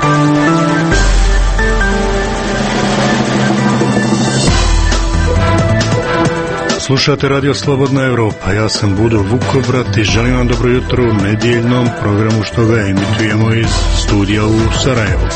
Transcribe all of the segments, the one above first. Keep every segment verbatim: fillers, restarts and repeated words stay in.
Slušate Radio Slobodna Evropa, ja sam Budo Vukovrat i želim vam dobro jutro u nedjeljnom programu što ga emitujemo iz studija u Sarajevu.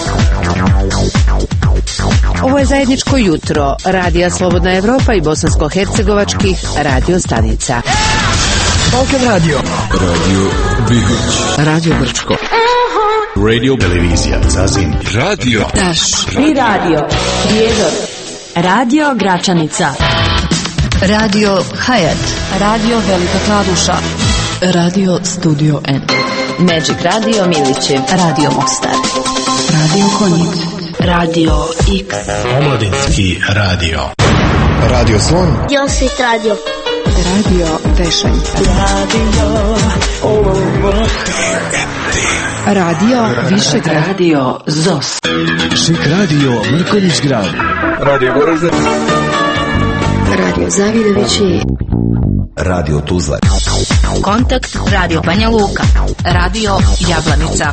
Ovo je zajedničko jutro Radija Slobodna Evropa i bosansko-hercegovačkih radio stanica. Balkan Radio, Radio Bihoć, Radio Brčko, Radio Televizija Zazin, Radio Daš i Radio Prijedor, Radio Gračanica, Radio Hayat, Radio Velika Kladuša, Radio Studio N, Magic Radio Milićev, Radio Mostar, Radio Konjic, Radio X, Omladinski radio, Radio Slon, Josit Radio, Radio Vešanica, Radio Radio Višeg, Radio Zos, Šik Radio Mrkonjić Grad, Radio Goražde, Radio Zavidovići, Radio Tuzla, Kontakt Radio Banja Luka, Radio Jablanica.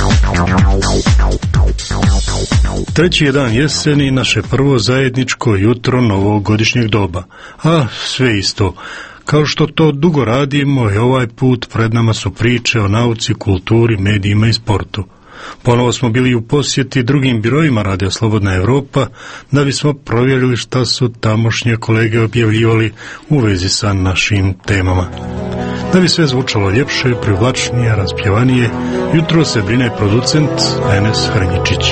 Treći je dan jeseni, naše prvo zajedničko jutro novog godišnjeg doba, a sve isto. Kao što to dugo radimo i ovaj put pred nama su priče o nauci, kulturi, medijima i sportu. Ponovo smo bili u posjeti drugim birojima Radio Slobodna Evropa da bismo provjerili šta su tamošnje kolege objavljivali u vezi sa našim temama. Da bi sve zvučalo ljepše, privlačnije, raspjevanije, jutro se brine producent Enes Hrnjičić.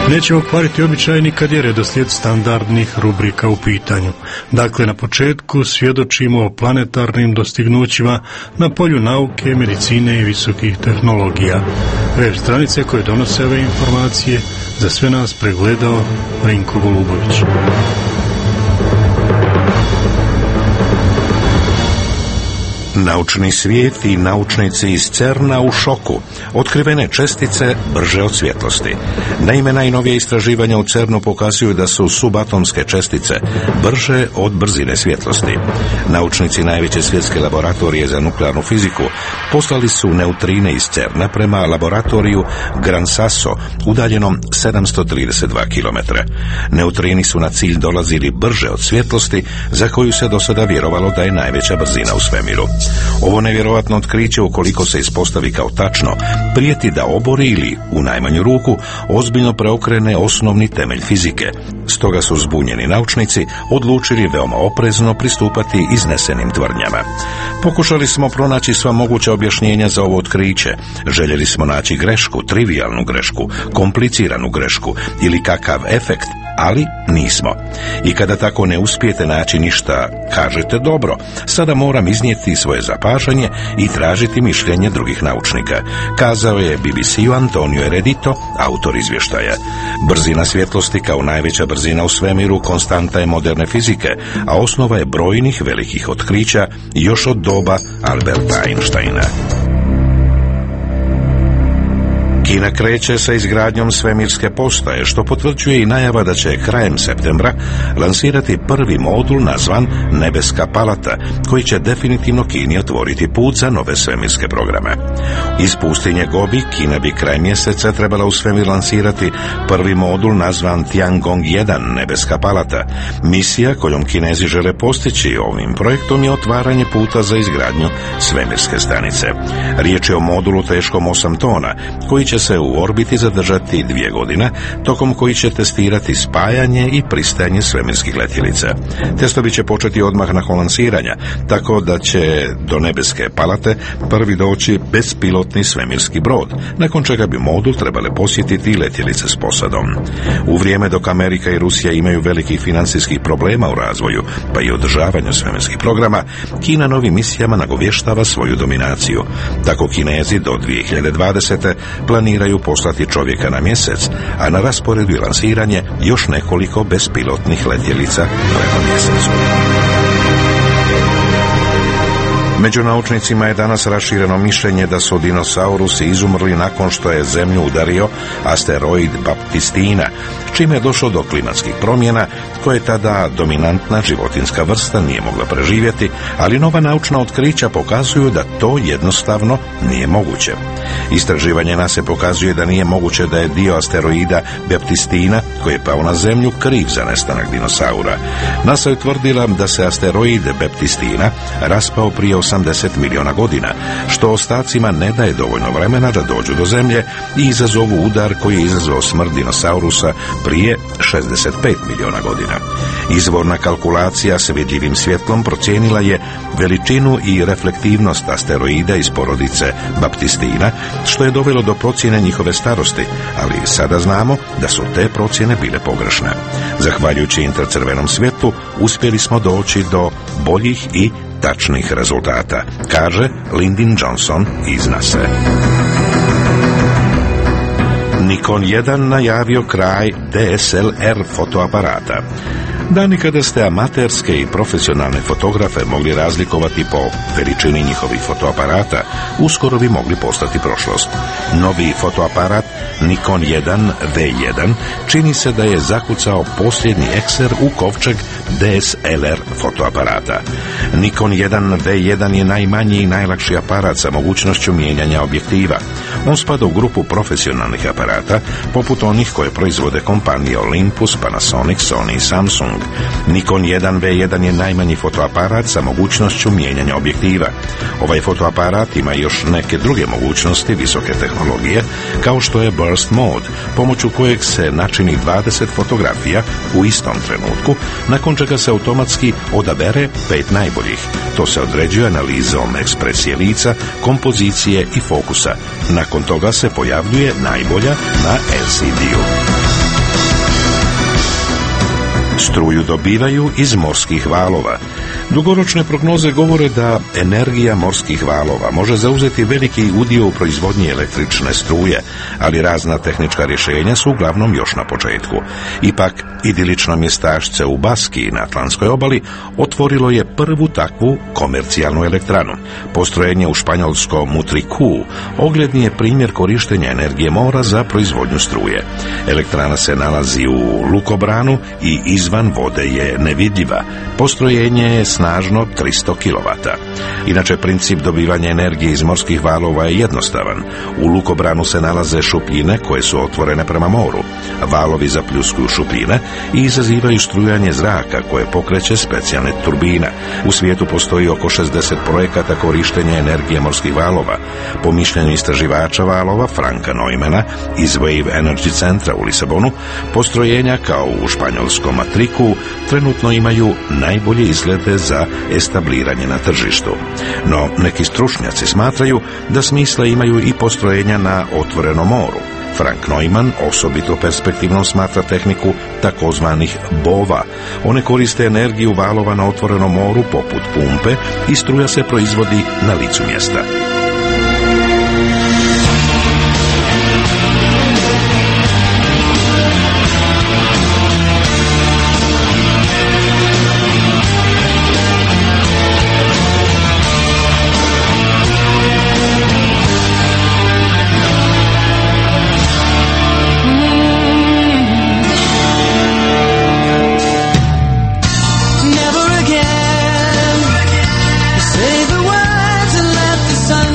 Nećemo kvariti običajni kad je redoslijed standardnih rubrika u pitanju. Dakle, na početku svjedočimo o planetarnim dostignućima na polju nauke, medicine i visokih tehnologija. Web stranice koje donose ove informacije za sve nas pregledao Rinko Golubović. Naučni svijet i naučnici iz CERN-a u šoku. Otkrivene čestice brže od svjetlosti. Naime, najnovije istraživanja u CERN-u pokazuju da su subatomske čestice brže od brzine svjetlosti. Naučnici najveće svjetske laboratorije za nuklearnu fiziku poslali su neutrine iz CERN-a prema laboratoriju Gran Sasso, udaljenom sedamsto trideset dva kilometra. Neutrini su na cilj dolazili brže od svjetlosti, za koju se do sada vjerovalo da je najveća brzina u svemiru. Ovo nevjerovatno otkriće, ukoliko se ispostavi kao tačno, prijeti da obori ili, u najmanju ruku, ozbiljno preokrene osnovni temelj fizike. Stoga su zbunjeni naučnici odlučili veoma oprezno pristupati iznesenim tvrdnjama. Pokušali smo pronaći sva moguća objašnjenja za ovo otkriće. Željeli smo naći grešku, trivijalnu grešku, kompliciranu grešku ili kakav efekt, ali nismo. I kada tako ne uspijete naći ništa, kažete dobro, sada moram iznijeti svoje zapažanje i tražiti mišljenje drugih naučnika, kazao je B B C-u Antonio Eredito, autor izvještaja. Brzina svjetlosti kao najveća brzina u svemiru konstanta je moderne fizike, a osnova je brojnih velikih otkrića još od doba Alberta Einsteina. Kina kreće sa izgradnjom svemirske postaje, što potvrđuje i najava da će krajem septembra lansirati prvi modul nazvan Nebeska palata, koji će definitivno Kini otvoriti put za nove svemirske programe. Iz pustinje Gobi Kina bi kraj mjeseca trebala u svemir lansirati prvi modul nazvan Tiangong jedan Nebeska palata. Misija kojom Kinezi žele postići ovim projektom je otvaranje puta za izgradnju svemirske stanice. Riječ je o modulu teškom osam tona, koji će se u orbiti zadržati dvije godine, tokom koji će testirati spajanje i pristajanje svemirskih letjelica. Testovi će početi odmah nakon lansiranja, tako da će do Nebeske palate prvi doći bespilotni svemirski brod, nakon čega bi modul trebale posjetiti i letjelice s posadom. U vrijeme dok Amerika i Rusija imaju velikih financijskih problema u razvoju, pa i održavanju svemirskih programa, Kina novim misijama nagovještava svoju dominaciju. Tako Kinezi do dvije hiljade dvadesete planiraju poslati čovjeka na mjesec, a na rasporedu je lansiranje još nekoliko bespilotnih letjelica prema mjesecu. Među naučnicima je danas rašireno mišljenje da su dinosaurusi izumrli nakon što je zemlju udario asteroid Baptistina, čime je došlo do klimatskih promjena koje tada dominantna životinjska vrsta nije mogla preživjeti, ali nova naučna otkrića pokazuju da to jednostavno nije moguće. Istraživanje NASA pokazuje da nije moguće da je dio asteroida Baptistina, koji je pao na zemlju, kriv za nestanak dinosaura. NASA je utvrdila da se asteroid Baptistina raspao prije osamdeset milijuna godina, što ostacima ne daje dovoljno vremena da dođu do zemlje i izazovu udar koji je izazvao smrt dinosaurusa prije šezdeset pet milijuna godina. Izvorna kalkulacija s vidljivim svjetlom procijenila je veličinu i reflektivnost asteroida iz porodice Baptistina, što je dovelo do procjene njihove starosti, ali sada znamo da su te procjene bile pogrešne. Zahvaljujući infracrvenom svjetlu uspjeli smo doći do boljih i tačnih rezultata, kaže Lyndon Johnson iz NASA. Nikon jedan najavio kraj D S L R fotoaparata. Dani kada ste amaterske i profesionalne fotografe mogli razlikovati po veličini njihovih fotoaparata, uskoro bi mogli postati prošlost. Novi fotoaparat Nikon jedan V jedan čini se da je zakucao posljednji ekser u kovčeg D S L R fotoaparata. Nikon jedan V jedan je najmanji i najlakši aparat sa mogućnošću mijenjanja objektiva. On spada u grupu profesionalnih aparata, poput onih koje proizvode kompanije Olympus, Panasonic, Sony i Samsung. Nikon jedan V jedan je najmanji fotoaparat sa mogućnošću mijenjanja objektiva. Ovaj fotoaparat ima još neke druge mogućnosti visoke tehnologije, kao što je Burst Mode, pomoću kojeg se načini dvadeset fotografija u istom trenutku, nakon čega se automatski odabere pet najboljih. To se određuje analizom ekspresije lica, kompozicije i fokusa. Nakon toga se pojavljuje najbolja na L C D-u. Struju dobivaju iz morskih valova. Dugoročne prognoze govore da energija morskih valova može zauzeti veliki udio u proizvodnji električne struje, ali razna tehnička rješenja su uglavnom još na početku. Ipak, idilično mjestašce u Baskiji na Atlantskoj obali otvorilo je prvu takvu komercijalnu elektranu. Postrojenje u španjolskom Mutriku ogledni je primjer korištenja energije mora za proizvodnju struje. Elektrana se nalazi u lukobranu i izvan vode je nevidljiva. Postrojenje je snažno tristo kilovata. Inače, princip dobivanja energije iz morskih valova je jednostavan. U lukobranu se nalaze šupljine koje su otvorene prema moru. Valovi zapljuskuju šupljine i izazivaju strujanje zraka koje pokreće specijalne turbine. U svijetu postoji oko šezdeset projekata korištenja energije morskih valova. Po mišljenju istraživača valova Franka Neumana iz Wave Energy centra u Lisabonu, postrojenja kao u španjolskom Matriku trenutno imaju najbolje izglede za establiranje na tržištu. No, neki stručnjaci smatraju da smisla imaju i postrojenja na otvorenom moru. Frank Neumann osobito perspektivnom smatra tehniku takozvanih bova. One koriste energiju valova na otvorenom moru poput pumpe i struja se proizvodi na licu mjesta. Never again say the words and let the sun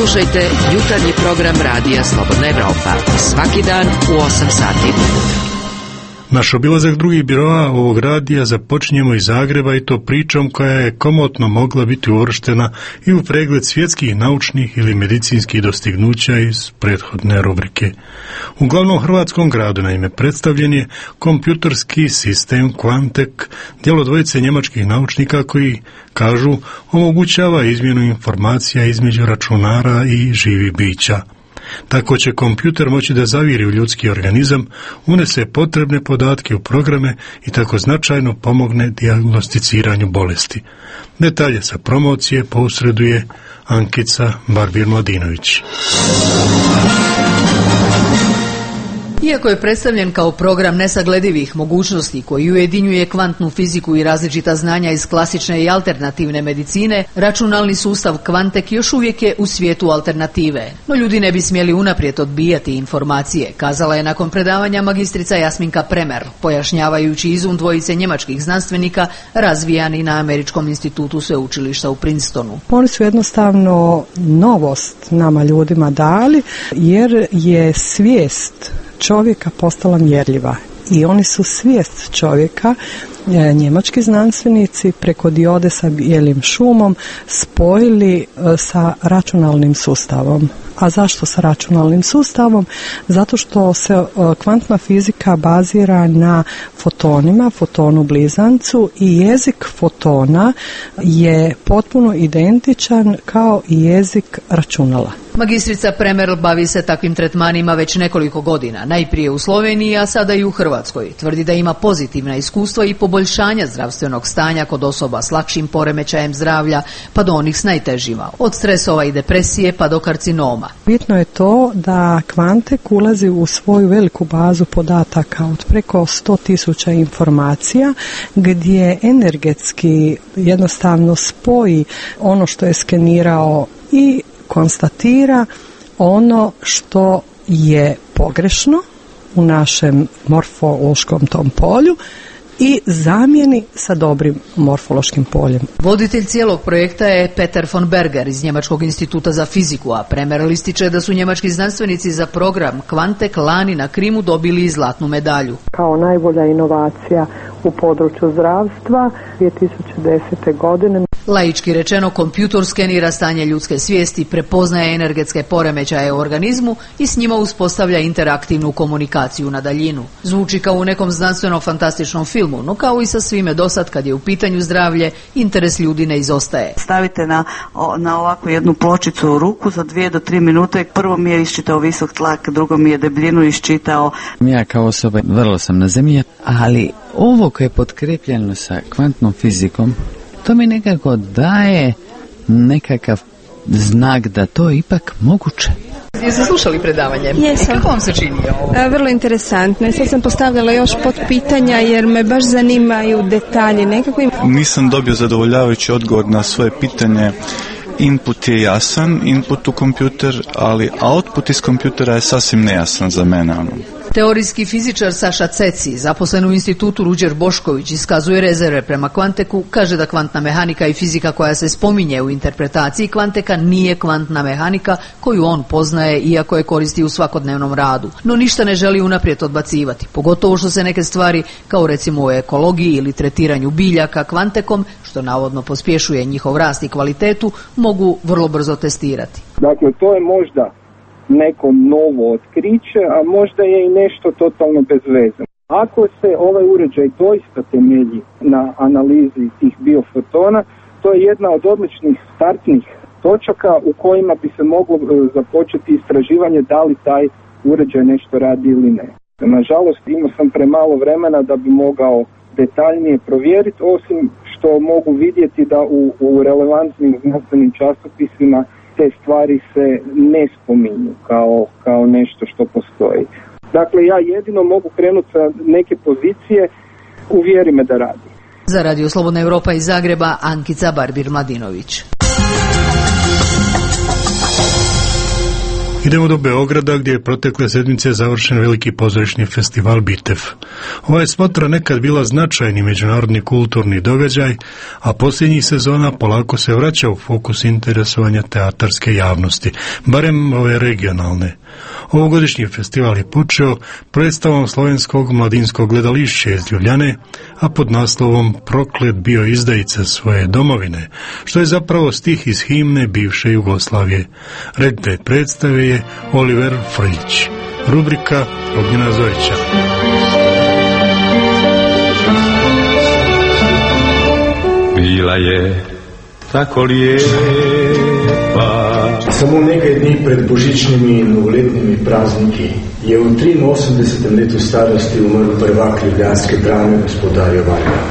Slušajte jutarnji program Radija Slobodna Evropa svaki dan u osam sati. Naš obilazak drugih biroa ovog radija započinjemo iz Zagreba, i to pričom koja je komotno mogla biti uvrštena i u pregled svjetskih naučnih ili medicinskih dostignuća iz prethodne rubrike. U glavnom hrvatskom gradu naime predstavljen je kompjuterski sistem Quantek, djelo dvojice njemačkih naučnika koji, kažu, omogućava izmjenu informacija između računara i živih bića. Tako će kompjuter moći da zaviri u ljudski organizam, unese potrebne podatke u programe i tako značajno pomogne dijagnosticiranju bolesti. Detalje sa promocije posreduje Ankica Barbir-Mladinović. Iako je predstavljen kao program nesagledivih mogućnosti koji ujedinjuje kvantnu fiziku i različita znanja iz klasične i alternativne medicine, računalni sustav Quantek još uvijek je u svijetu alternative. No ljudi ne bi smjeli unaprijed odbijati informacije, kazala je nakon predavanja magistrica Jasminka Premer, pojašnjavajući izum dvojice njemačkih znanstvenika razvijani na Američkom institutu sveučilišta u Princetonu. Oni su jednostavno novost nama ljudima dali, jer je svijest čovjeka postala mjerljiva i oni su svijest čovjeka, njemački znanstvenici, preko diode sa bijelim šumom spojili sa računalnim sustavom. A zašto sa računalnim sustavom? Zato što se kvantna fizika bazira na fotonima, fotonu blizancu, i jezik fotona je potpuno identičan kao i jezik računala. Magistrica Premerl bavi se takvim tretmanima već nekoliko godina, najprije u Sloveniji, a sada i u Hrvatskoj. Tvrdi da ima pozitivna iskustva i poboljšanja zdravstvenog stanja kod osoba s lakšim poremećajem zdravlja pa do onih s najtežima, od stresova i depresije pa do karcinoma. Bitno je to da Quantek ulazi u svoju veliku bazu podataka od preko sto tisuća informacija, gdje energetski jednostavno spoji ono što je skenirao i konstatira ono što je pogrešno u našem morfološkom tom polju i zamijeni sa dobrim morfološkim poljem. Voditelj cijelog projekta je Peter von Berger iz Njemačkog instituta za fiziku, a Premerl ističe da su njemački znanstvenici za program Quantek lani na Krimu dobili i zlatnu medalju. Kao najbolja inovacija u području zdravstva dvije tisuće desete. godine. Laički rečeno, kompjutor skenira stanje ljudske svijesti, prepoznaje energetske poremećaje u organizmu i s njima uspostavlja interaktivnu komunikaciju na daljinu. Zvuči kao u nekom znanstveno fantastičnom filmu, no kao i sa svime dosad kad je u pitanju zdravlje, interes ljudi ne izostaje. Stavite na, na ovakvu jednu pločicu u ruku za dvije do tri minute. Prvo mi je iščitao visok tlak, drugo mi je debljinu iščitao. Ja kao osoba vrlo sam na zemlji, ali ovo koje je potkrepljeno sa kvantnom fizikom, to mi nekako daje nekakav znak da to je ipak moguće. Jeste slušali predavanje? Jesam. I kako vam se čini ovo? E, vrlo interesantno. I sad sam postavljala još pod pitanja jer me baš zanimaju detalji. Nekako im... Nisam dobio zadovoljavajući odgovor na svoje pitanje. Input je jasan, input u kompjuter, ali output iz kompjutera je sasvim nejasan za mene. Teorijski fizičar Saša Ceci, zaposlen u institutu Ruđer Bošković, iskazuje rezerve prema Quanteku, kaže da kvantna mehanika i fizika koja se spominje u interpretaciji Quanteka nije kvantna mehanika koju on poznaje, iako je koristi u svakodnevnom radu. No ništa ne želi unaprijed odbacivati, pogotovo što se neke stvari, kao recimo u ekologiji ili tretiranju biljaka Quantekom, što navodno pospješuje njihov rast i kvalitetu, mogu vrlo brzo testirati. Dakle, to je možda neko novo otkriće, a možda je i nešto totalno bez veze. Ako se ovaj uređaj doista temelji na analizi tih biofotona, to je jedna od odličnih startnih točaka u kojima bi se moglo započeti istraživanje da li taj uređaj nešto radi ili ne. Nažalost, imao sam premalo vremena da bi mogao detaljnije provjeriti, osim što mogu vidjeti da u, u relevantnim znanstvenim časopisima te stvari se ne spominju kao, kao nešto što postoji. Dakle, ja jedino mogu krenuti sa neke pozicije, uvjeri me da radi. Za Radio Slobodna Evropa iz Zagreba, Ankica Barbir-Mladinović. Idemo do Beograda gdje je protekle sedmice završen veliki pozorišni festival Bitev. Ova je smotra nekad bila značajni međunarodni kulturni događaj, a posljednjih sezona polako se vraća u fokus interesovanja teatarske javnosti, barem ove regionalne. Ovogodišnji festival je počeo predstavom Slovenskog mladinskog gledališća iz Ljubljane, a pod naslovom Proklet bio izdajica svoje domovine, što je zapravo stih iz himne bivše Jugoslavije. Reditelj predstave je Oliver Frljić. Rubrika Ognjena Zorića. Bila je tako lijepa. Samo nekaj dni pred božičnimi in novoletnimi prazniki je v triinosemdesetem letu starosti umrl prvak ljubljanske drame gospodar Jovanja.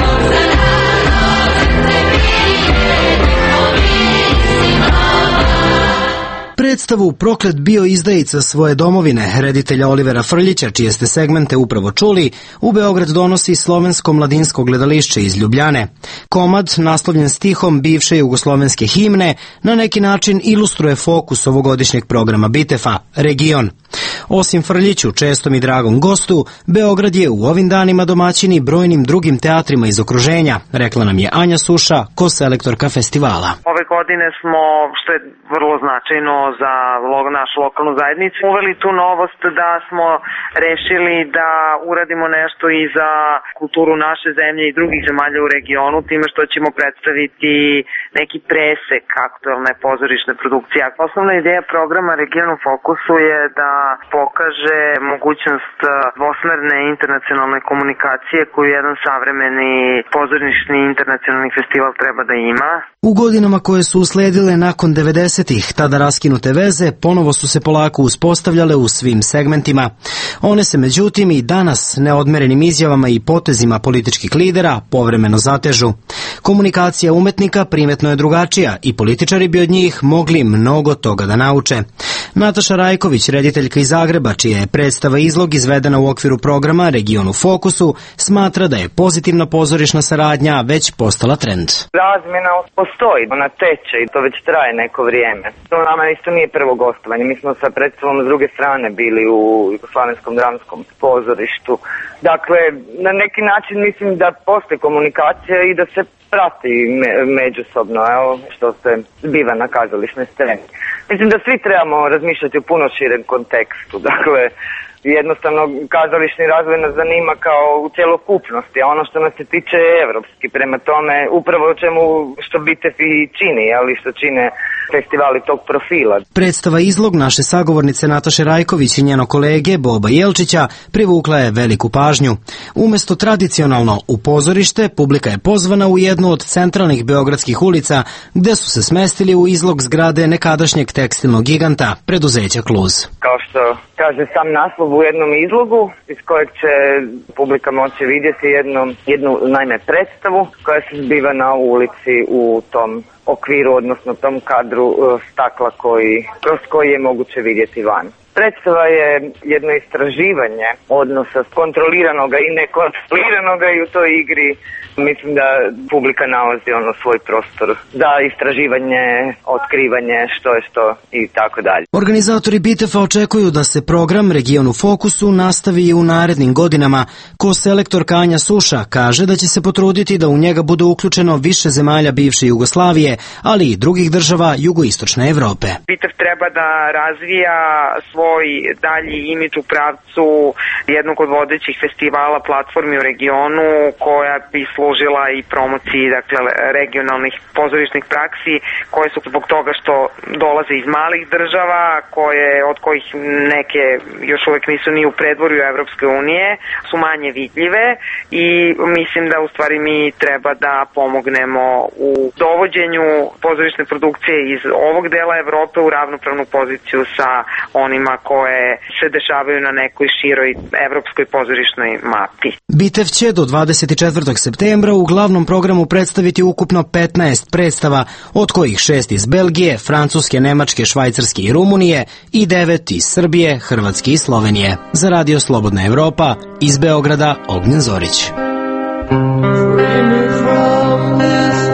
Predstavu Proklet bio izdajica svoje domovine, reditelja Olivera Frljića, čije ste segmente upravo čuli, u Beograd donosi Slovensko mladinsko gledališće iz Ljubljane. Komad, naslovljen stihom bivše jugoslovenske himne, na neki način ilustruje fokus ovogodišnjeg programa Bitefa, Region. Osim Frljiću, čestom i dragom gostu, Beograd je u ovim danima domaćini brojnim drugim teatrima iz okruženja, rekla nam je Anja Suša, koselektorka festivala. Ove godine smo, što je vrlo značajno za našu lokalnu zajednicu, uveli tu novost da smo rešili da uradimo nešto i za kulturu naše zemlje i drugih zemalja u regionu, time što ćemo predstaviti neki presek aktuelne pozorišne produkcije. Osnovna ideja programa Region u fokusu je da pokaže mogućnost dvosmerne internacionalne komunikacije koju jedan savremeni pozorišni internacionalni festival treba da ima. U godinama koje su usledile nakon devedesetih, tada raskinute veze ponovo su se polako uspostavljale u svim segmentima. One se međutim i danas neodmerenim izjavama i potezima političkih lidera povremeno zatežu. Komunikacija umetnika primetno je drugačija i političari bi od njih mogli mnogo toga da nauče. Nataša Rajković, rediteljka iz Zagreba, čija je predstava Izlog izvedena u okviru programa Region u fokusu, smatra da je pozitivna pozorišna saradnja već postala trend. Razmjena postoji, ona teče i to već traje neko vrijeme. To nama isto nije prvo gostovanje. Mi smo sa predstavom s druge strane bili u Jugoslavenskom dramskom pozorištu. Dakle, na neki način mislim da postoji komunikacija i da se prati me, međusobno, evo, što se zbiva na kazališnoj sceni. Mislim da svi trebamo razmišljati u puno širem kontekstu, dakle, jednostavno kazališni razvoj nas zanima kao u cjelokupnosti, a ono što nas se tiče je evropski, prema tome upravo o čemu što Bitev i čini, ali što čine festivali tog profila. Predstava Izlog naše sagovornice Nataše Rajković i njeno kolege Boba Jelčića privukla je veliku pažnju. Umesto tradicionalno u pozorište, publika je pozvana u jednu od centralnih beogradskih ulica, gde su se smestili u izlog zgrade nekadašnjeg tekstilnog giganta, preduzeća Kluz. Kao što kaže sam naslov, u jednom izlogu iz kojeg će publika moći vidjeti jednu, jednu naime predstavu koja se zbiva na ulici u tom okviru, odnosno tom kadru stakla koji, kroz koji je moguće vidjeti van. Predstava je jedno istraživanje odnosa kontroliranoga i nekontroliranoga i u toj igri mislim da publika nalazi ono svoj prostor za istraživanje, otkrivanje, što je što i tako dalje. Organizatori Bitefa očekuju da se program Region u fokusu nastavi i u narednim godinama. Koselektorka Anja Suša kaže da će se potruditi da u njega bude uključeno više zemalja bivše Jugoslavije, ali i drugih država jugoistočne Evrope. Bitev treba da razvija svoj dalji imidž u pravcu jednog od vodećih festivala platformi u regionu koja bi služila i promociji, dakle, regionalnih pozorišnih praksi koje su zbog toga što dolaze iz malih država, koje, od kojih neke još uvek nisu ni u predvorju Evropske unije, su manje vidljive i mislim da u stvari mi treba da pomognemo u dovođenju pozorišne produkcije iz ovog dela Evrope u ravnopravnu poziciju sa onima koje se dešavaju na nekoj široj evropskoj pozorišnoj mapi. Bitev će do dvadeset četvrtog septembra u glavnom programu predstaviti ukupno petnaest predstava, od kojih šest iz Belgije, Francuske, Nemačke, Švajcarske i Rumunije i devet iz Srbije, Hrvatske i Slovenije. Za Radio Slobodna Evropa, iz Beograda, Ognjen Zorić.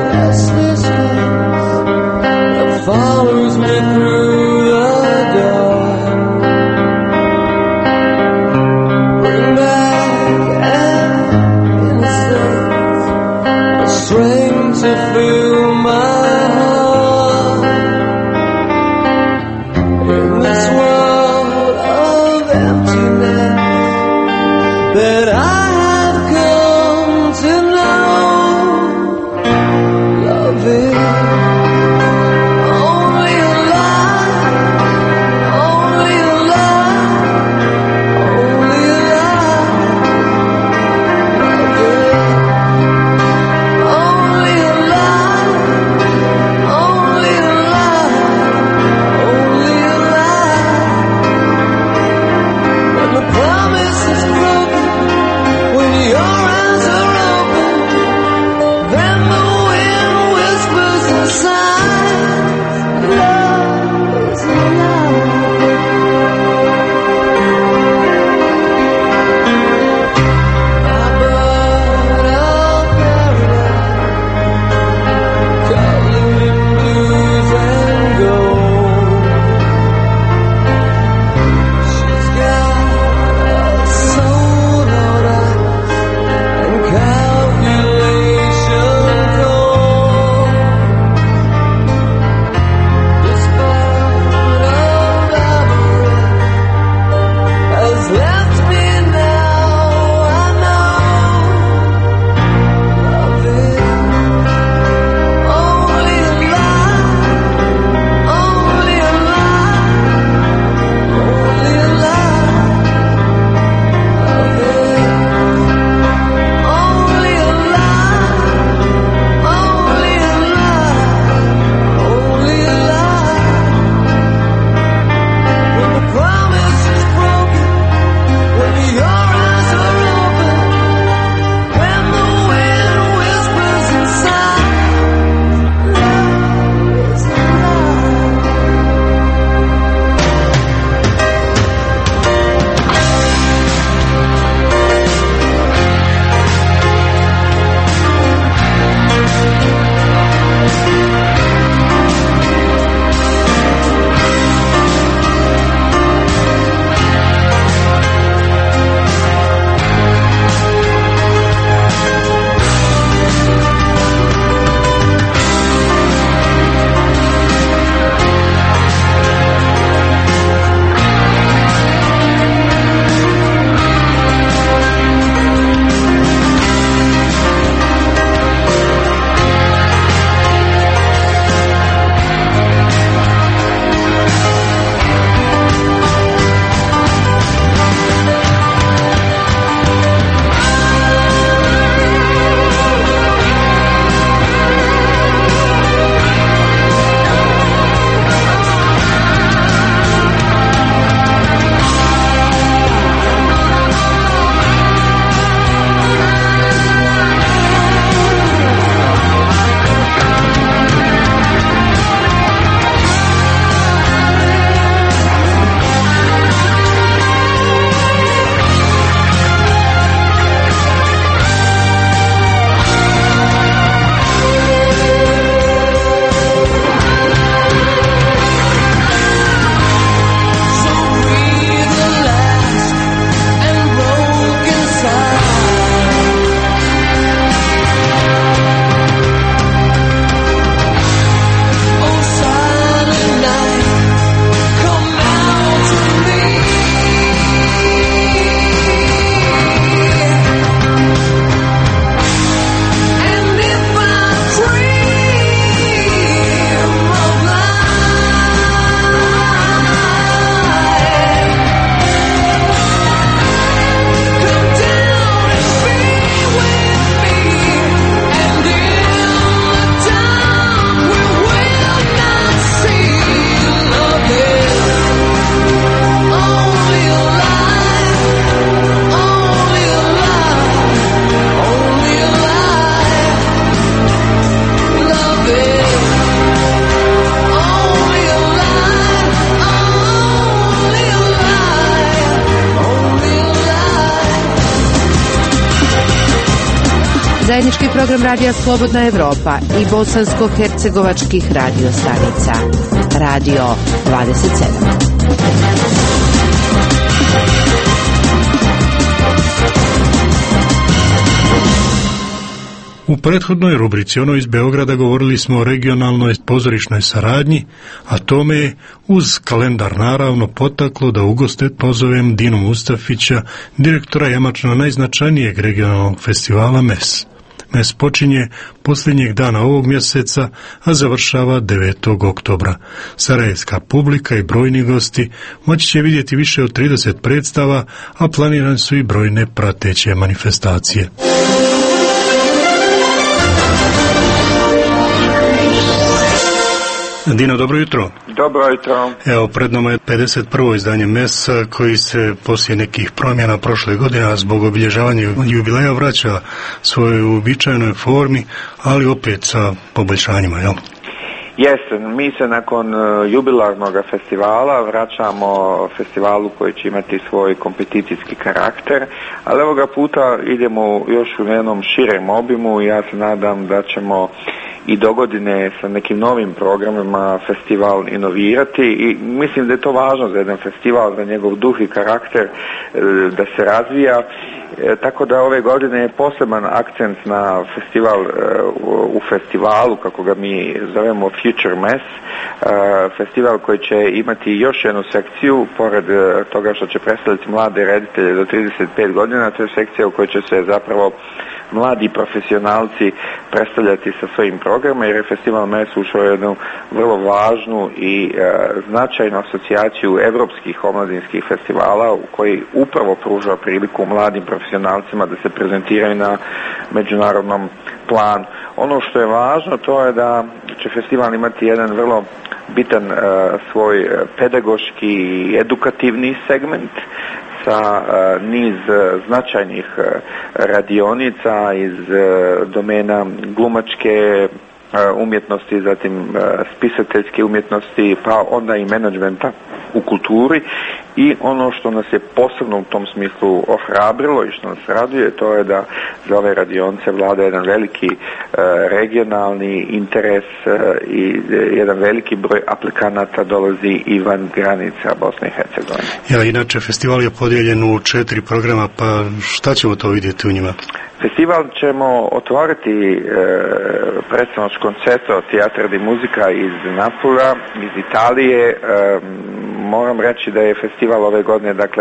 Follows me through the door. zajednički program Radija Slobodna Evropa i bosansko-hercegovačkih radio stanica. Radio dvadeset sedam. U prethodnoj rubrici Ono iz Beograda govorili smo o regionalnoj pozorišnoj saradnji, a tome je uz kalendar naravno potaklo da u goste pozovem Dinu Mustafića, direktora jamačno najznačajnijeg regionalnog festivala M E S. M E S počinje posljednjeg dana ovog mjeseca, a završava devetog oktobra. Sarajevska publika i brojni gosti moći će vidjeti više od trideset predstava, a planirane su i brojne prateće manifestacije. Dino, dobro jutro. Dobro jutro. Evo, pred nama je pedeset prvo izdanje M E S-a koji se poslije nekih promjena prošle godine, a zbog obilježavanja jubileja vraća svojoj uobičajenoj formi, ali opet sa poboljšanjima, jel? Jeste, mi se nakon jubilarnog festivala vraćamo festivalu koji će imati svoj kompeticijski karakter, ali ovoga puta idemo još u jednom širem obimu i ja se nadam da ćemo i dogodine sa nekim novim programima festival inovirati i mislim da je to važno za jedan festival, za njegov duh i karakter da se razvija. E, tako da ove godine je poseban akcent na festival e, u, u festivalu, kako ga mi zovemo Future M E S, e, festival koji će imati još jednu sekciju, pored e, toga što će predstaviti mlade reditelje do trideset pet godina, to je sekcija u kojoj će se zapravo mladi profesionalci predstavljati sa svojim programima, jer je festival M E S ušao jednu vrlo važnu i e, značajnu asocijaciju evropskih omladinskih festivala u koji upravo pruža priliku mladim profesionalcima da se prezentiraju na međunarodnom planu. Ono što je važno to je da će festival imati jedan vrlo bitan e, svoj pedagoški i edukativni segment sa uh, niz uh, značajnih uh, radionica iz uh, domena glumačke uh, umjetnosti, zatim uh, spisateljske umjetnosti, pa onda i menadžmenta u kulturi. I ono što nas je posebno u tom smislu ohrabrilo i što nas raduje, to je da za ove radionice vlada jedan veliki e, regionalni interes e, i e, jedan veliki broj aplikanata dolazi i van granica Bosne i Hercegovine. Ja, inače, festival je podijeljen u četiri programa, pa šta ćemo to vidjeti u njima? Festival ćemo otvoriti e, predstavno s koncerto Teatra di Muzika iz Napula, iz Italije. E, moram reći da je festival ove godine, dakle,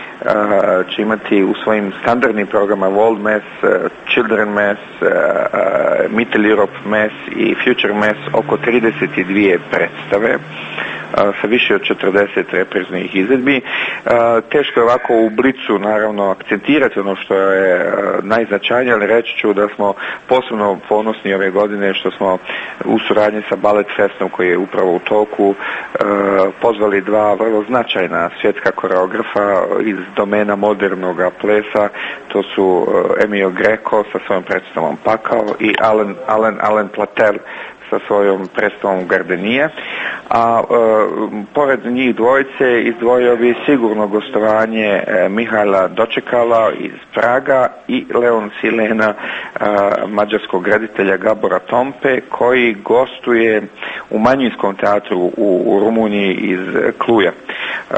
uh, će imati u svojim standardnim programa World M E S, uh, Children M E S, uh, uh, Middle Europe M E S i Future M E S oko trideset dvije predstave sa više od četrdeset repriznih izvedbi. Teško je ovako u blicu naravno akcentirati ono što je najznačajnije, ali reći ću da smo posebno ponosni ove godine što smo u suradnji sa Ballet Festom koji je upravo u toku pozvali dva vrlo značajna svjetska koreografa iz domena modernog plesa. To su Emil Greco sa svojom predstavom Pakao i Alan, Alan, Alan Platel sa svojom predstavom Gardenije, a e, pored njih dvojice izdvojio bi sigurno gostovanje e, Mihajla Dočekala iz Praga i Leon Silena, e, mađarskog reditelja Gabora Tompe, koji gostuje u manjinskom teatru u, u Rumuniji iz Kluja. E,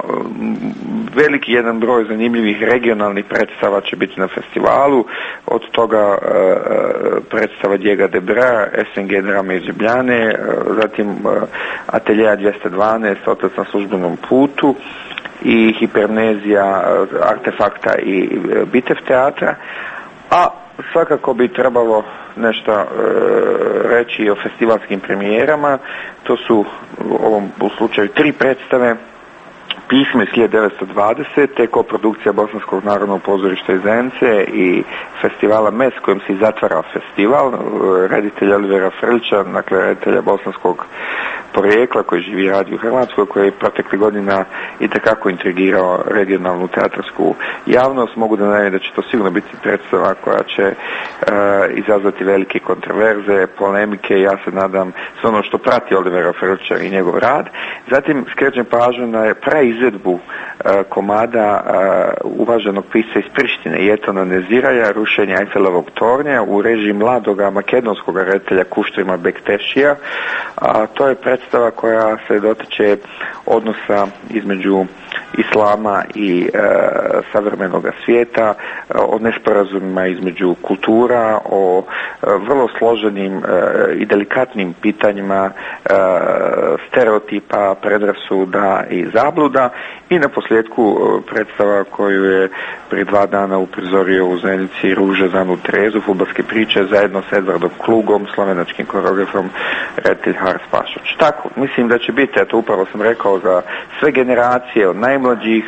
veliki jedan broj zanimljivih regionalnih predstava će biti na festivalu, od toga e, predstava Diega Debra, S N G Drame iz Ljubljane, zatim Ateljeja dvjesto dvanaest, Otac na službenom putu i Hipermnezija Artefakta i Bitev teatra, a svakako bi trebalo nešto e, reći o festivalskim premijerama. To su u ovom u slučaju tri predstave: Pismo iz hiljadu devetsto dvadesete, koprodukcija Bosanskog narodnog pozorišta iz Zenice i festivala M E S kojim se zatvara festival, reditelja Olivera Frljića, dakle reditelja bosanskog porijekla koji živi i radi u Hrvatskoj, koji je protekle godina itekako intrigirao regionalnu teatarsku javnost. Mogu da najavim da će to sigurno biti predstava koja će e, izazvati velike kontroverze, polemike. Ja se nadam sve ono što prati Olivera Frljića i njegov rad. Zatim skrećem pažnju na praizvedbu komada uvaženog pisca iz Prištine, Jetona Neziraja, Rušenje Eifelovog tornja u režiji mladoga makedonskog reditelja Kuštrima Bektešija. A to je predstava koja se dotiče odnosa između islama i e, savremenog svijeta, o nesporazumima između kultura, o e, vrlo složenim e, i delikatnim pitanjima e, stereotipa, predrasuda i zabluda i na posljedku predstava koju je prije dva dana uprizorio u Zenici Ruže Zanu Trezu, fudbalske priče zajedno s Edvardom Klugom, slovenačkim koreografom reditelj Haris Pašović. Tako, mislim da će biti, eto upravo sam rekao, za sve generacije od najmlađih,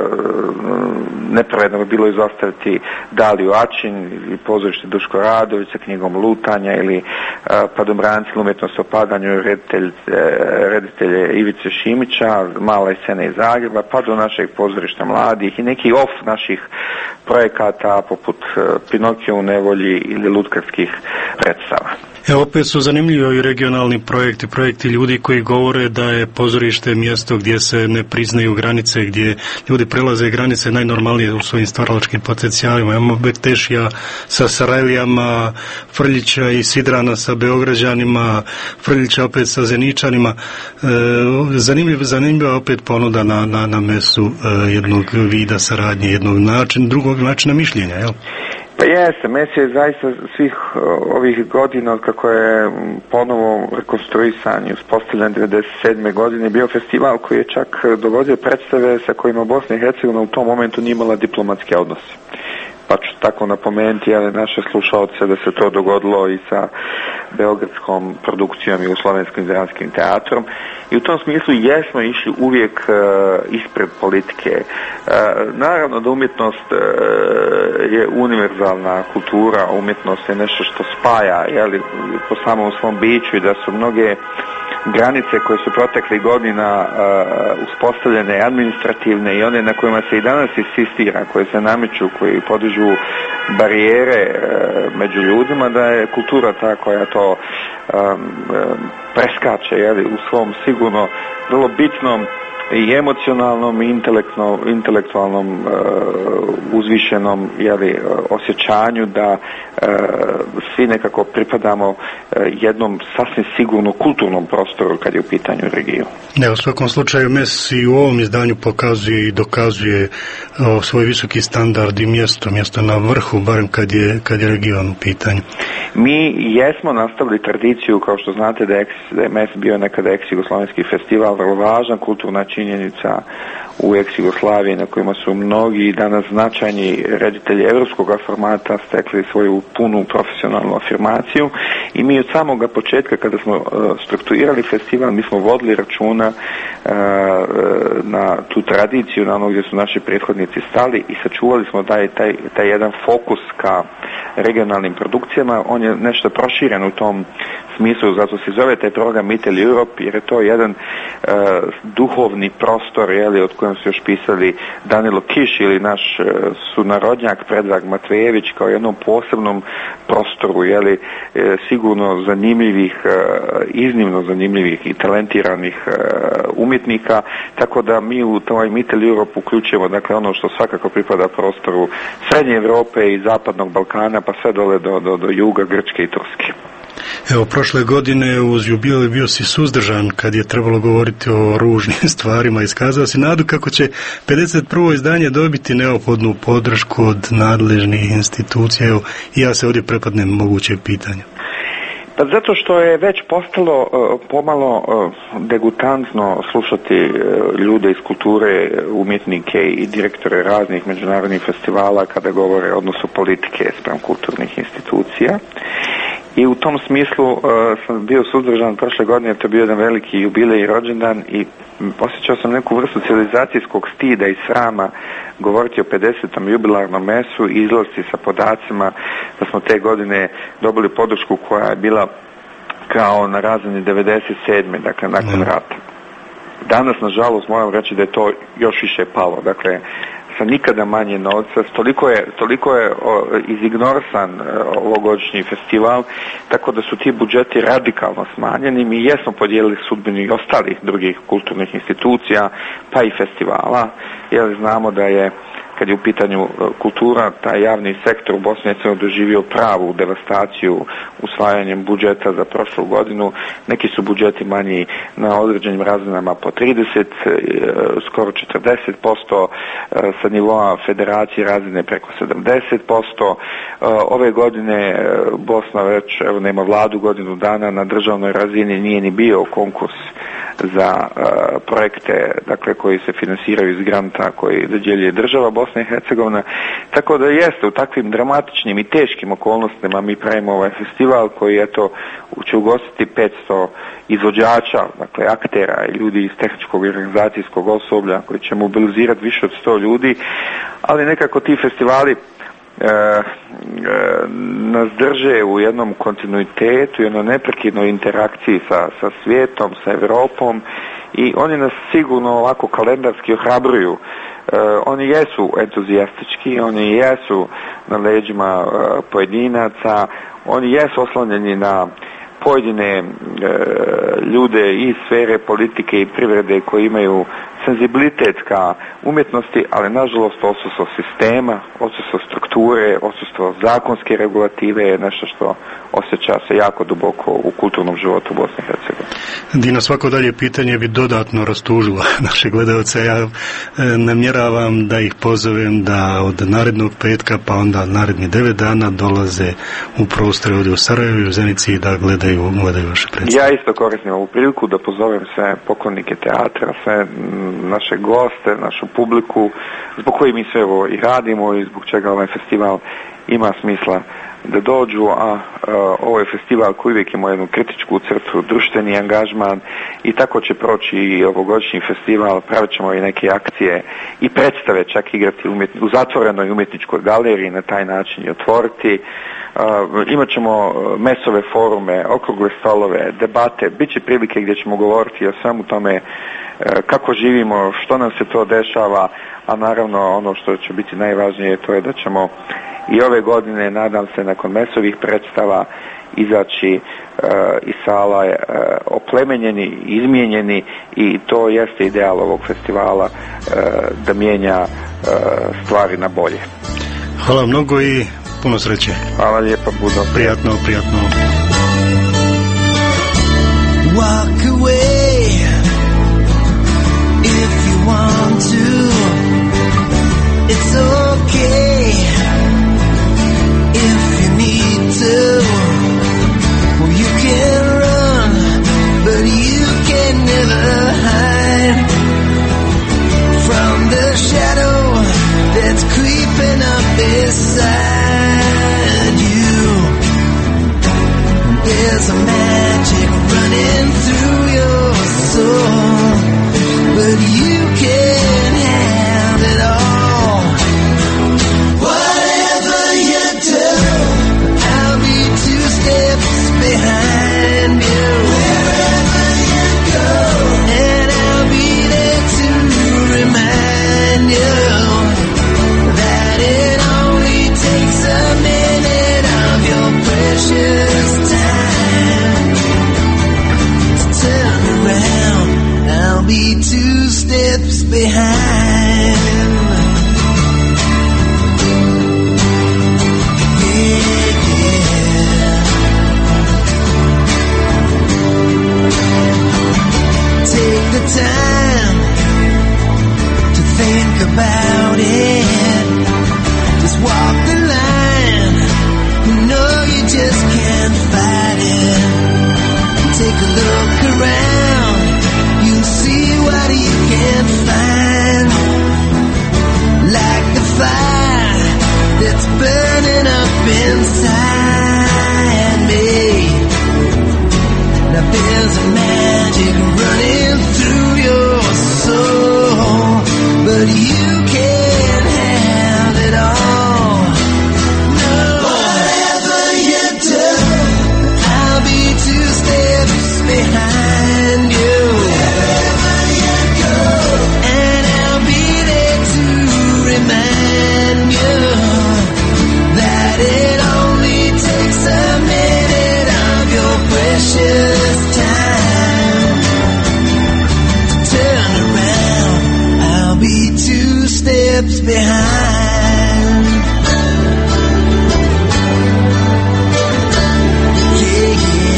nepravedno bi bilo izostaviti Daliju Ačin ili pozorište Duško Radović sa knjigom Lutanja ili Padomranci umjetnost o padanju reditelj, reditelje Ivice Šimića, Mala scena iz Zagreba, pa do našeg pozorišta mladih i neki off naših projekata poput Pinokio u nevolji ili lutkarskih predstava. Evo opet su zanimljivi i regionalni projekti, projekti ljudi koji govore da je pozorište mjesto gdje se ne priznaju granice, gdje ljudi prelaze granice najnormalnije u svojim stvaralačkim potencijalima. Imamo Bektešija sa Sarajlijama, Frljića i Sidrana sa Beograđanima, Frljića opet sa Zeničanima. E, zanimljiva, zanimljiva opet ponuda na, na, na mesu e, jednog vida saradnje, jednog načina, drugog načina mišljenja, jel? Pa jeste, Mes je zaista svih ovih godina kako je ponovo rekonstruisan i uspostavljen devedeset sedme godine bio festival koji je čak dovodio predstave sa kojima Bosna i Hercegovina u tom momentu nije imala diplomatske odnose. Pa ću tako napomenuti, ali naše slušalce da se to dogodilo i sa beogradskom produkcijom i u Slovenskim dramskim teatrom. I u tom smislu jesmo išli uvijek uh, ispred politike. Uh, naravno da umjetnost uh, je univerzalna kultura, umjetnost je nešto što spaja, jeli, po samom svom biću i da su mnoge granice koje su proteklih godina uh, uspostavljene, administrativne i one na kojima se i danas insistira, koje se nameću, koji podižu barijere uh, među ljudima, da je kultura ta koja to um, um, preskače, jeli, u svom sigurno vrlo bitnom i emocionalnom i intelektualnom uh, uzvišenom jeli, osjećanju da uh, svi nekako pripadamo uh, jednom sasvim sigurno kulturnom prostoru kad je u pitanju regiju. Ne, u svakom slučaju Mes i u ovom izdanju pokazuje i dokazuje uh, svoj visoki standard i mjesto, mjesto na vrhu, barem kad je, kad je region u pitanju. Mi jesmo nastavili tradiciju, kao što znate da je, da je Mes bio nekada ex-jugoslovenski festival, vrlo važna kulturna činjenica u ex-Jugoslaviji na kojima su mnogi danas značajni reditelji evropskog formata stekli svoju punu profesionalnu afirmaciju i mi od samoga početka kada smo uh, strukturirali festival mi smo vodili računa uh, na tu tradiciju, na ono gdje su naši prethodnici stali i sačuvali smo taj, taj, taj jedan fokus ka regionalnim produkcijama. On je nešto proširen u tom smislu, zato se zove taj program Mittel Europe, jer je to jedan uh, duhovni prostor, jeli, od kojem su još pisali Danilo Kiš ili naš uh, sunarodnjak Predrag Matvejević, kao jednom posebnom prostoru, jeli, uh, sigurno zanimljivih, uh, iznimno zanimljivih i talentiranih uh, umjetnika, tako da mi u toj Mittel Europe uključujemo, dakle, ono što svakako pripada prostoru Srednje Europe i Zapadnog Balkana, pa sve dole do, do, do juga Grčke i Turske. Evo, prošle godine uz jubilej bio si suzdržan kad je trebalo govoriti o ružnim stvarima. Iskazao si nadu kako će pedeset prvo izdanje dobiti neophodnu podršku od nadležnih institucija. Evo, i ja se ovdje prepadnem moguće pitanje. Pa zato što je već postalo uh, pomalo uh, degutantno slušati uh, ljude iz kulture, umjetnike i direktore raznih međunarodnih festivala kada govore o odnosu politike spram kulturnih institucija. I u tom smislu uh, sam bio suzdržan prošle godine, to je bio jedan veliki jubilej i rođendan i osjećao sam neku vrstu civilizacijskog stida i srama govoriti o pedesetom jubilarnom mesu i izlaziti sa podacima da smo te godine dobili podršku koja je bila kao na razini devedeset sedme, dakle nakon rata. Danas, nažalost, moram reći da je to još više palo. Dakle, sa nikada manje novca, toliko je, toliko je o, izignorsan ovogodišnji festival, tako da su ti budžeti radikalno smanjeni. Mi jesmo podijelili sudbinu i ostalih drugih kulturnih institucija, pa i festivala, jer znamo da je, kad je u pitanju kultura, taj javni sektor u Bosni i Hercegovini doživio pravu devastaciju usvajanjem budžeta za prošlu godinu. Neki su budžeti manji na određenim razinama po trideset, skoro četrdeset posto, sa nivoa federacije razine preko sedamdeset posto. Ove godine Bosna već, evo, nema vladu godinu dana, na državnoj razini nije ni bio konkurs za uh, projekte, dakle, koji se finansiraju iz granta koji dodjeljuje država Bosna i Hercegovina. Tako da jeste, u takvim dramatičnim i teškim okolnostima mi pravimo ovaj festival koji, eto, će ugostiti petsto izvođača, dakle aktera i ljudi iz tehničkog i organizacijskog osoblja koji će mobilizirati više od sto ljudi, ali nekako ti festivali E, e, nas drže u jednom kontinuitetu, u jednoj neprekidnoj interakciji sa, sa svijetom, sa Europom, i oni nas sigurno ovako kalendarski ohrabruju. E, oni jesu entuzijastički, oni jesu na leđima e, pojedinaca, oni jesu oslonjeni na pojedine e, ljude iz sfere politike i privrede koji imaju senzibilitet ka umjetnosti, ali nažalost odsustvo sistema, odsustvo strukture, odsustvo zakonske regulative je nešto što osjeća se jako duboko u kulturnom životu Bosne i Hercegovine. Dino, svako dalje pitanje bi dodatno rastužilo naše gledalce. Ja e, namjeravam da ih pozovem da od narednog petka pa onda naredni devet dana dolaze u prostore ovdje u Sarajevu i u Zenici da gledaju, gledaju vaše predstave. Ja isto koristim ovu priliku da pozovem sve poklonike teatra, sve naše goste, našu publiku, zbog koji mi sve ovo i radimo i zbog čega ovaj festival ima smisla da dođu, a, a ovo je festival koji uvijek ima jednu kritičku crtu, društveni angažman, i tako će proći i ovogodišnji festival. Pravit ćemo i neke akcije i predstave, čak igrati umjetni, u zatvorenoj umjetničkoj galeriji, na taj način i otvoriti. Uh, imat ćemo mesove forume, okrugle stolove, debate, bit će prilike gdje ćemo govoriti o svemu tome uh, kako živimo, što nam se to dešava, a naravno ono što će biti najvažnije to je da ćemo i ove godine, nadam se, nakon mesovih predstava izaći uh, iz sala uh, oplemenjeni, izmijenjeni, i to jeste ideal ovog festivala, uh, da mijenja uh, stvari na bolje. Hvala mnogo i puno sreće. Hvala lijepa, Budo. Prijatno, prijatno. Walk away if you want to. It's okay if you need to. Well, you can run, but you can never hide from the shadow that's creeping up beside you. There's a magic running through your soul, but you can have it all. Whatever you do, I'll be two steps behind you. Wherever you go, and I'll be there to remind you that it only takes a minute of your precious time to turn around. I'll be two steps behind. Yeah, yeah. Take the time to think about it. Just walk the line. You know you just can't fight it. Take a look around. You'll see what you can find. Like the fire that's burning up inside me. Now there's a magic running through your soul, but you can't have it all. No. Whatever you do, I'll be two steps behind you. Wherever you go, and steps behind. Yeah,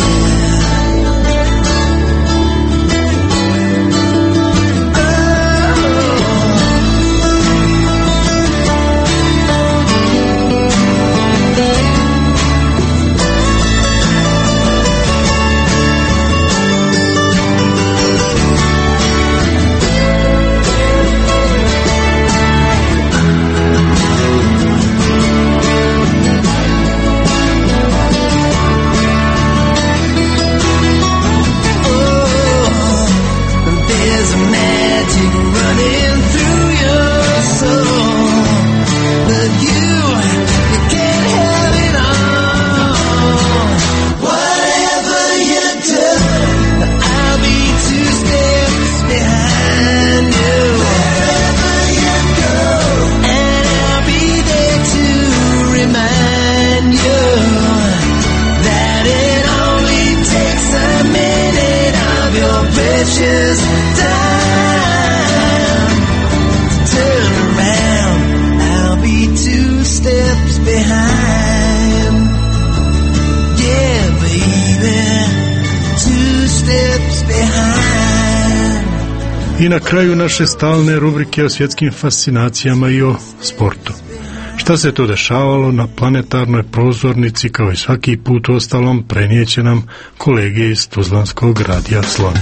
I na kraju naše stalne rubrike o svjetskim fascinacijama i o sportu. Šta se to dešavalo na planetarnoj prozornici, kao i svaki put ostalom, prenijeće nam kolege iz Tuzlanskog radija Slon.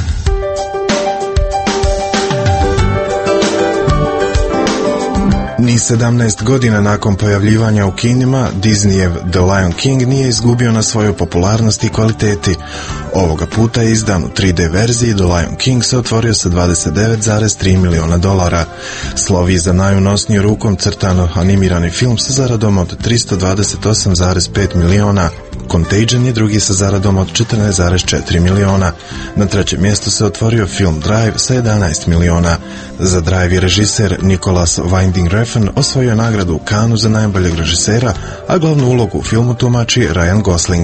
Ni sedamnaest godina nakon pojavljivanja u kinima, Disneyev The Lion King nije izgubio na svojoj popularnosti i kvaliteti. Ovoga puta je izdan u tri D verziji, The Lion King se otvorio sa dvadeset devet zarez tri miliona dolara. Slovi za najunosniju rukom crtano animirani film sa zaradom od tristo dvadeset osam zarez pet miliona. Contagion je drugi sa zaradom od četrnaest zarez četiri miliona. Na trećem mjestu se otvorio film Drive sa jedanaest miliona. Za Drive je režiser Nicholas Winding Refn osvojio nagradu u Cannesu za najboljeg režisera, a glavnu ulogu u filmu tumači Ryan Gosling.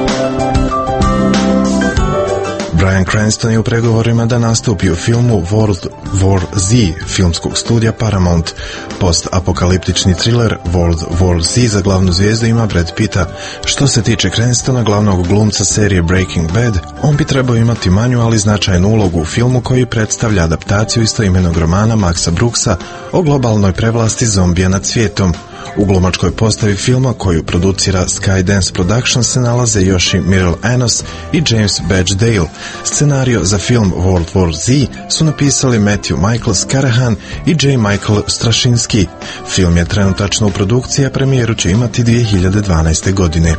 Bryan Cranston je u pregovorima da nastupi u filmu World War Z filmskog studija Paramount. Post-apokaliptični thriller World War Z za glavnu zvijezdu ima Brad Pitta. Što se tiče Cranstona, glavnog glumca serije Breaking Bad, on bi trebao imati manju, ali značajnu ulogu u filmu koji predstavlja adaptaciju istoimenog romana Maxa Brooksa o globalnoj prevlasti zombija nad svijetom. U glumačkoj postavi filma, koju producira Skydance Productions, se nalaze još i Meryl Anos i James Badge Dale. Scenario za film World War Z su napisali Matthew Michael Carahan i J. Michael Straczynski. Film je trenutačno u produkciji, a premijeru će imati dvije hiljade dvanaeste. godine.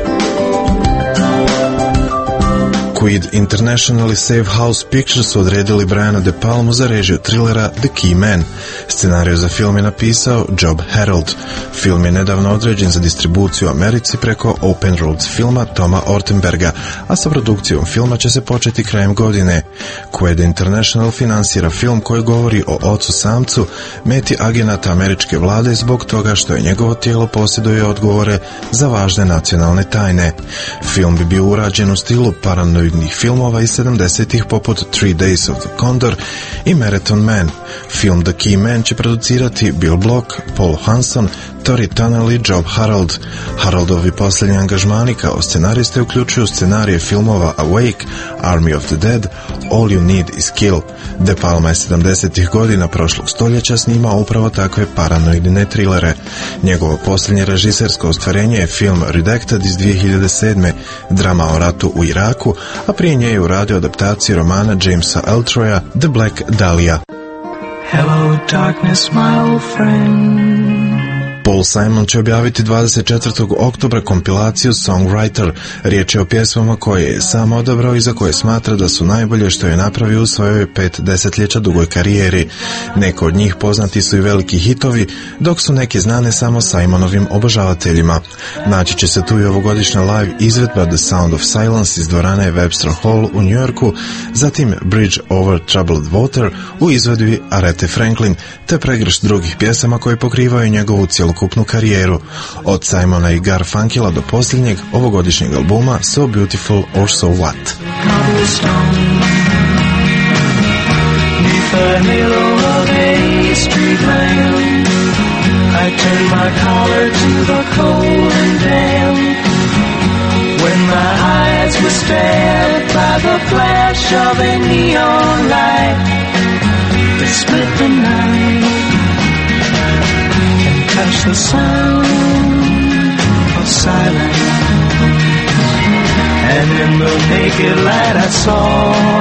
Quid International i Safe House Pictures su odredili Briana De Palmu za režiju trilera The Key Man. Scenariju za film je napisao Job Harold. Film je nedavno određen za distribuciju u Americi preko Open Roads filma Toma Ortenberga, a sa produkcijom filma će se početi krajem godine. Quid International finansira film koji govori o ocu samcu, meti agenata američke vlade zbog toga što je njegovo tijelo posjeduje odgovore za važne nacionalne tajne. Film bi bio urađen u stilu paranoidnih filmova iz sedamdesetih poput Three Days of the Condor i Marathon Man. Film The Key Man će producirati Bill Block, Paul Hanson, Tori Tunnell i Job Harold. Haroldovi posljednji angažmani kao scenariste uključuju scenarije filmova Awake, Army of the Dead, All You Need Is Kill. De Palma je sedamdesetih godina prošlog stoljeća snimao upravo takve paranoidne trilere. Njegovo posljednje režisersko ostvarenje je film Redacted iz dvije hiljade sedme. drama o ratu u Iraku, a prije nje je uradio adaptaciju romana Jamesa Eltroya The Black Dahlia. Hello darkness my old friend. Paul Simon će objaviti dvadeset četvrtog oktobra kompilaciju Songwriter. Riječ je o pjesmama koje je sam odabrao i za koje smatra da su najbolje što je napravio u svojoj pet desetljeća dugoj karijeri. Neko od njih poznati su i veliki hitovi, dok su neki znane samo Simonovim obožavateljima. Naći će se tu i ovogodišnja live izvedba The Sound of Silence iz dvorane Webster Hall u New Yorku, zatim Bridge over Troubled Water u izvedbi Aretha Franklin, te pregršt drugih pjesama koje pokrivaju njegovu cjelokupnu karijeru. Od Simona i Garfunkela do posljednjeg ovogodišnjeg albuma So Beautiful or So What. Neath the halo of a street lamp, I turned my collar to the cold and damp. When my eyes were stabbed by the flash of a neon light that split the night and touched the sound of silence. And in the naked light I saw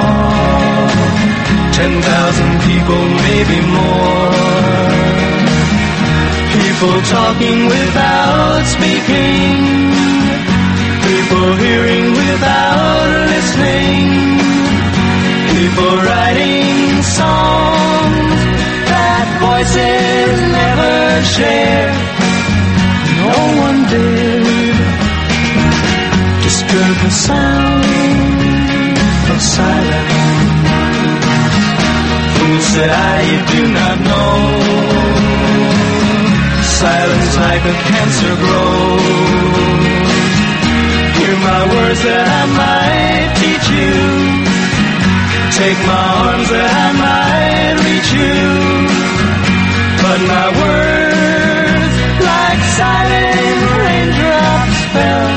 ten thousand people, maybe more. People talking without speaking. People hearing without listening. People writing songs that voices never share. No one dared disturb the sound of silence. Fool said I, you do not know. Silence like a cancer grows. Hear my words that I might teach you. Take my arms that I might reach you. But my words like silent raindrops fell.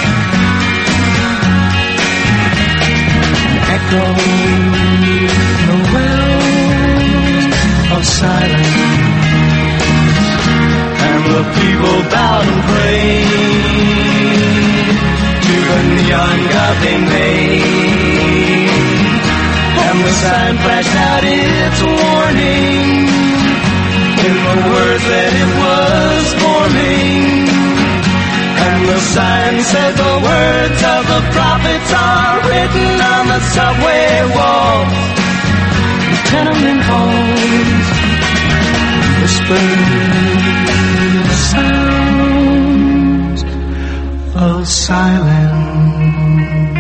Echo the wells of silence. And the people bowed and prayed to the neon god they made. And the sign flashed out its warning in the words that it was forming. And the sign said the words of the prophets are written on the subway walls, the tenement halls, whispered sounds of silence.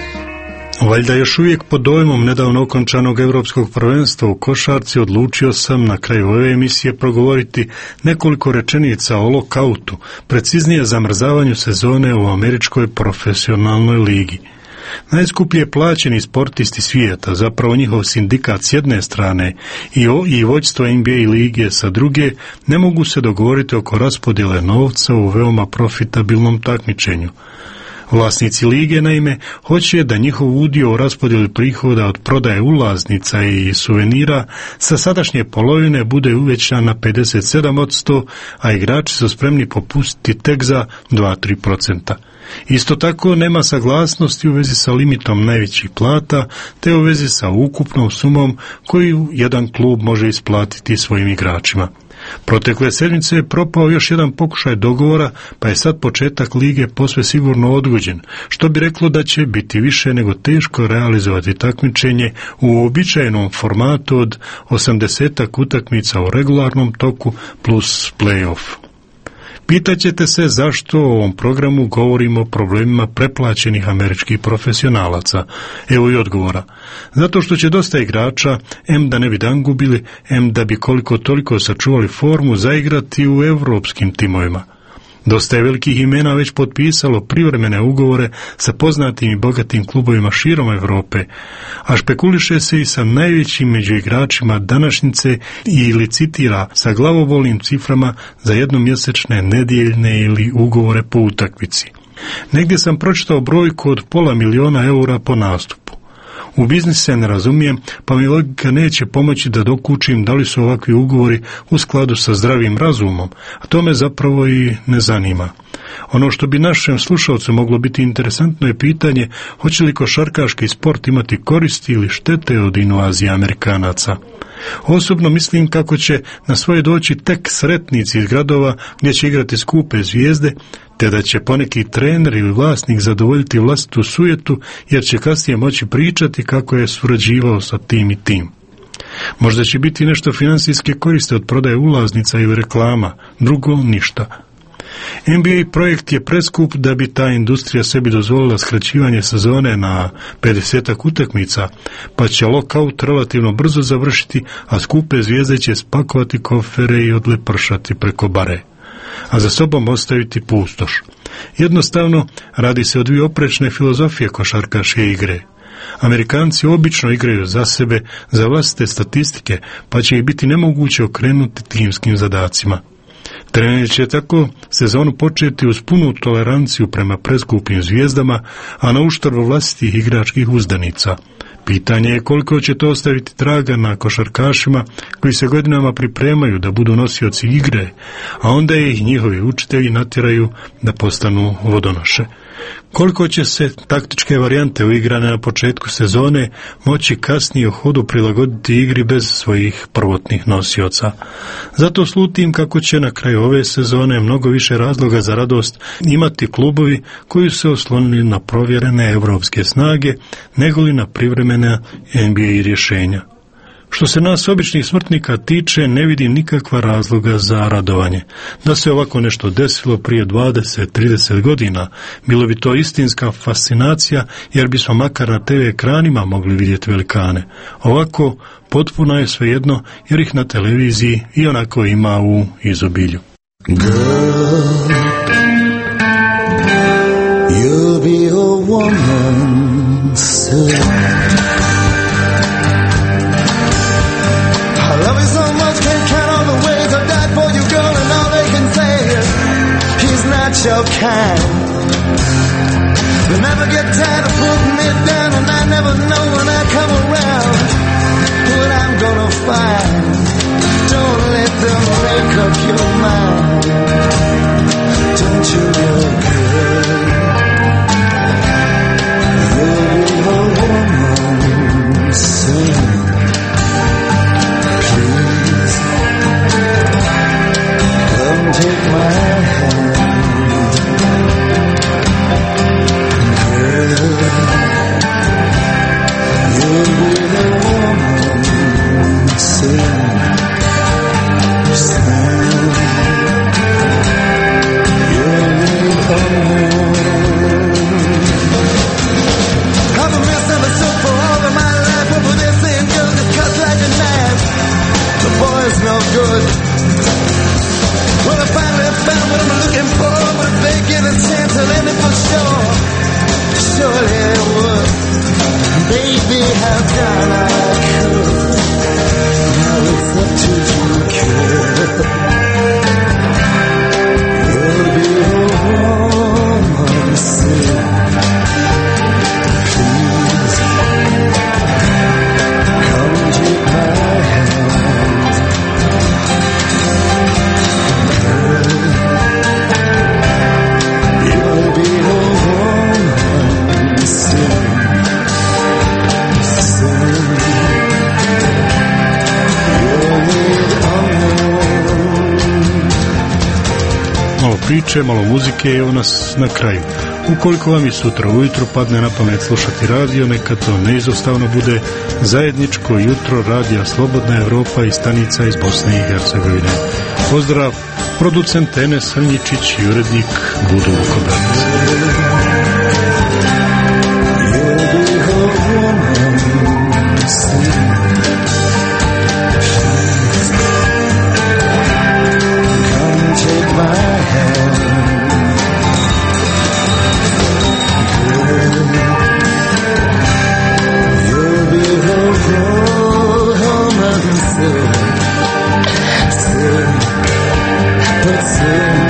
Valjda još uvijek pod dojmom nedavno okončanog europskog prvenstva u košarci odlučio sam na kraju ove emisije progovoriti nekoliko rečenica o lokautu, preciznije zamrzavanju sezone u američkoj profesionalnoj ligi. Najskuplje plaćeni sportisti svijeta, zapravo njihov sindikat s jedne strane i, o, i vođstvo N B A lige sa druge, ne mogu se dogovoriti oko raspodjele novca u veoma profitabilnom takmičenju. Vlasnici lige, naime, hoće da njihov udio u raspodjeli prihoda od prodaje ulaznica i suvenira sa sadašnje polovine bude uvećan na pedeset sedam posto, a igrači su spremni popustiti tek za dva do tri procenta. Isto tako nema saglasnosti u vezi sa limitom najvećih plata, te u vezi sa ukupnom sumom koju jedan klub može isplatiti svojim igračima. Protekle sedmice je propao još jedan pokušaj dogovora, pa je sad početak lige posve sigurno odgođen, što bi reklo da će biti više nego teško realizovati takmičenje u uobičajenom formatu od osamdesetak utakmica u regularnom toku plus play-off. Pitaćete se zašto u ovom programu govorimo o problemima preplaćenih američkih profesionalaca. Evo i odgovora. Zato što će dosta igrača, em da ne bi dan gubili, em da bi koliko toliko sačuvali formu, zaigrati u europskim timovima. Dosta je velikih imena već potpisalo privremene ugovore sa poznatim i bogatim klubovima širom Europe, a špekuliše se i sa najvećim među igračima današnjice i licitira sa glavobolnim ciframa za jednomjesečne, nedjeljne ili ugovore po utakmici. Negdje sam pročitao brojku od pola miliona eura po nastupu. U biznis se ne razumijem, pa mi logika neće pomoći da dokučim da li su ovakvi ugovori u skladu sa zdravim razumom, a to me zapravo i ne zanima. Ono što bi našem slušalcu moglo biti interesantno je pitanje hoće li košarkaški sport imati koristi ili štete od invazije Amerikanaca. Osobno mislim kako će na svoje doći tek sretnici iz gradova gdje će igrati skupe zvijezde, te da će poneki trener ili vlasnik zadovoljiti vlastitu sujetu jer će kasnije moći pričati kako je surađivao sa tim i tim. Možda će biti nešto financijske koriste od prodaje ulaznica ili reklama, drugo ništa. N B A projekt je preskup da bi ta industrija sebi dozvolila skraćivanje sezone na pedesetak utakmica, pa će lockout relativno brzo završiti, a skupe zvijezde će spakovati kofere i odlepršati preko bare, a za sobom ostaviti pustoš. Jednostavno, radi se o dvije oprečne filozofije košarkaške igre. Amerikanci obično igraju za sebe, za vlastite statistike, pa će ih biti nemoguće okrenuti timskim zadacima. Treneri će tako sezonu početi uz punu toleranciju prema preskupim zvijezdama, a na uštrb vlastitih igračkih uzdanica. Pitanje je koliko će to ostaviti traga na košarkašima koji se godinama pripremaju da budu nosioci igre, a onda ih njihovi učitelji natjeraju da postanu vodonoše. Koliko će se taktičke varijante uigrane na početku sezone moći kasnije u hodu prilagoditi igri bez svojih prvotnih nosioca. Zato slutim kako će na kraju ove sezone mnogo više razloga za radost imati klubovi koji su se oslonili na provjerene evropske snage nego li na privremena N B A rješenja. Što se nas običnih smrtnika tiče, ne vidim nikakva razloga za radovanje. Da se ovako nešto desilo prije dvadeset trideset godina, bilo bi to istinska fascinacija, jer bismo makar na te ve ekranima mogli vidjeti velikane. Ovako, potpuno je svejedno, jer ih na televiziji i onako ima u izobilju. Girl, you'll be a woman soon. Love you so much, can't count all the ways I've died for you, girl, and all they can say is he's not your kind. They never get tired of putting me down, and I never know when I come around what I'm gonna find. Don't let them make up your mind. Don't you know, girl, you'll be a woman soon. Take my hand, girl, you'll be the woman soon, soon, you'll be the woman. I've been misunderstood for all of my life, over there saying girls that cut like a knife. The boy's no good. Well, I finally found what I'm looking for, but if they get a chance, I'll end it for sure. Surely it would. Baby, how done I could. Now it's up to you, kid. You'll be a woman soon. Please, come take my hand. Malo priče, malo muzike, evo nas na kraju. Ukoliko vam i sutra ujutro padne na pamet slušati radio, neka to neizostavno bude zajedničko jutro radija Slobodna Evropa i stanica iz Bosne i Hercegovine. Pozdrav, producent Enes Hrnjičić i urednik Budu Vukobranic. Soon, but soon